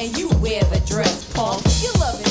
and you wear the dress, punk. You love it.